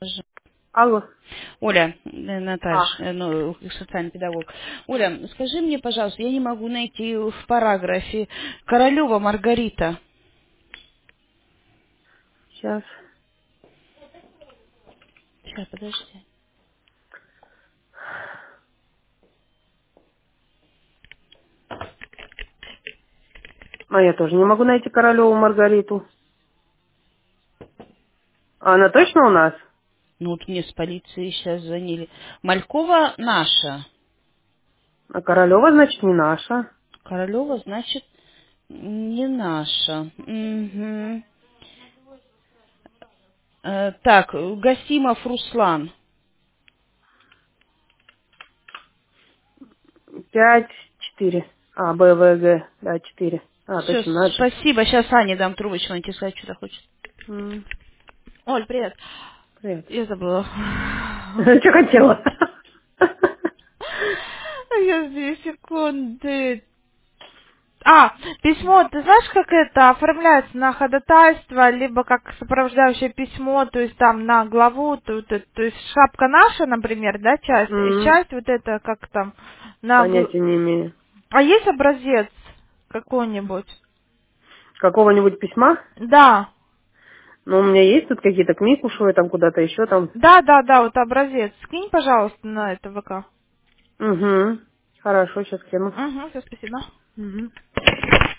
Алло. Оля, А, Наташа, ну, социальный педагог. Оля, скажи мне, пожалуйста, я не могу найти в параграфе Королева Маргарита. сейчас. Сейчас, подожди. А я тоже не могу найти Королеву Маргариту. А она точно у нас? Ну, вот мне с полиции сейчас звонили. Малькова наша. А Королева, значит, не наша. Королева, значит, не наша. Мгм. Так, Гасимов Руслан. 5-4. А, БВГ, да, 4. А, Все, точно, наша. спасибо. Сейчас Ане дам трубочку, она тебе сказать, что хочет. М, Оль, привет. Привет. Я забыла. Что хотела? Я 2 секунды. Письмо, ты знаешь, как это оформляется на ходатайство, либо как сопровождающее письмо, то есть там на главу, то есть шапка наша, например, да, часть, и М, часть вот это как там Понятия не имею. А есть образец какой-нибудь? Какого-нибудь письма? Да, Ну, у меня есть тут какие-то книгушевые, там куда-то еще там. да, вот образец. Скинь, пожалуйста, на это ВК. Угу. Хорошо, сейчас кину. Угу, все, спасибо. Мгм.